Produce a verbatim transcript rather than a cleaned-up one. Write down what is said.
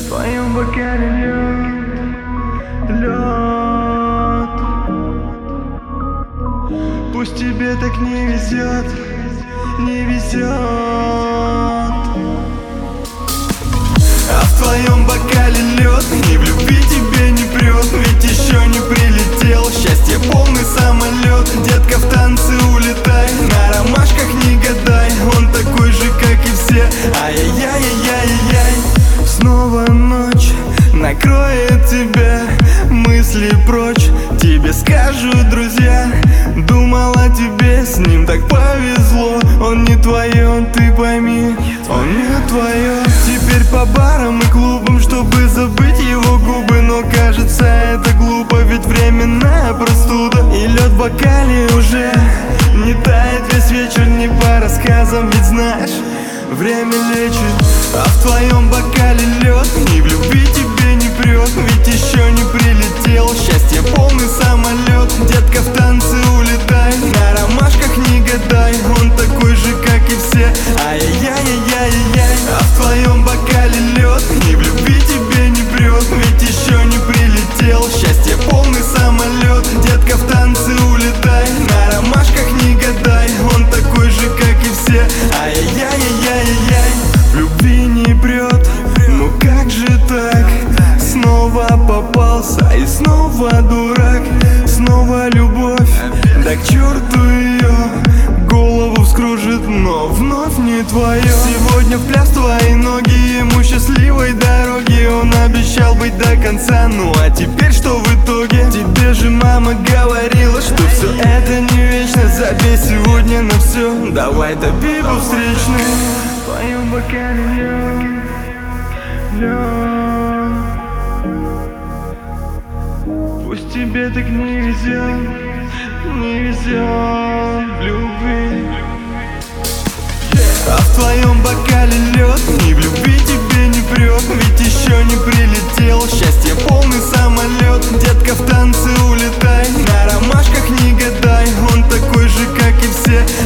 твоем бокале лед, лед. Пусть тебе так не везет, не везет. А в твоем бокале лед, и в любви тебе не прет. Ведь еще не прилетел, счастье полный самолет. Детка, в танцы улетай, на ромашках не гадай. Он такой же, как и все, ай-яй-яй-яй-яй. Снова ночь накроет тебя, мысли прочь. Тебе скажут друзья, думал о тебе, с ним так повезло. Он не твое, ты пойми, он не твое. Теперь по барам и клубам, чтобы забыть его губы. Но кажется, это глупо, ведь временная простуда. И лед в бокале уже не тает весь вечер, не по рассказам. Ведь знаешь, время лечит. А в твоем бокале лед, и в любви тебе не прет. Ведь еще не прилетел, счастье полный самолет. Детка, в танцы улетай, на ромашках не гадай. Он такой же, как и все, ай-яй-яй-яй-яй. А в твоем бокале лед, и в любви тебе не прет. Ведь еще не прилетел, счастье полный самолет. Детка, в танцы улетай, на ромашках не гадай. Он такой же, как и все, ай-яй-яй-яй-яй. В любви не прет, ну как же так? Снова попался и снова дурак. Снова любовь, да к черту ее, голову вскружит, но вновь не твое. Сегодня в пляс твои ноги, ему счастливой дороги. Он обещал быть до конца, ну а теперь что в итоге? Тебе же мама говорила, что все это не вечно. Забей сегодня на все, давай топи по встречной. В твоем бокале лед, лед. Пусть тебе так не везет, не везет в любви. А в твоем бокале лед, и в любви тебе не прет. Ведь еще не прилетел, счастье полный самолет. Детка, в танцы улетай, на ромашках не гадай. Он такой же, как и все,